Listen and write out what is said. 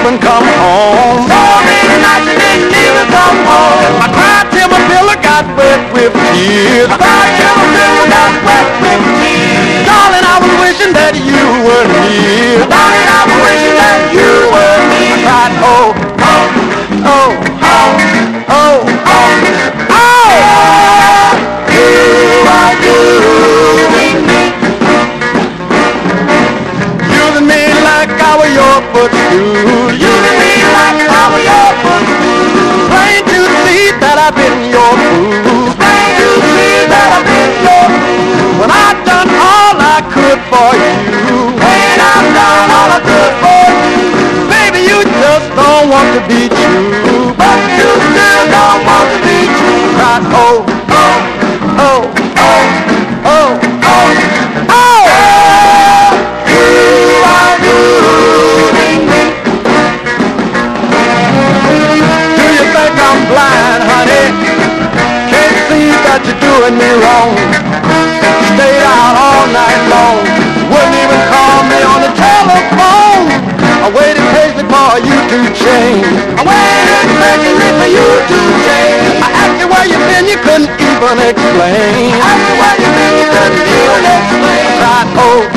even come home. So many nights you didn't even come home. I cried till my pillow got wet with tears. I cried till my pillow got wet with tears. Darling, I was wishing that you were near. Darling, I was wishing that you were near. I cried, oh, oh, oh, oh, oh, oh, oh. You are doing me. Using me like I was your footstool. Using me like I was your footstool. Plain to see that I've been your fool. Plain to see that I've been your fool. When I've done all I could for you. When I've done all I could for you. Baby, you just don't want to be true. But you still don't want to be true. Cried, oh, Oh, oh, oh, oh, oh, oh. you are doing me. Do you think I'm blind, honey? Can't see that you're doing me wrong. Stayed out all night long. Wouldn't even call me on the telephone. I waited patiently for you to change. I waited patiently for you to change. I asked you where you been, you couldn't even explain. After what you did, you couldn't even explain. I cried, oh,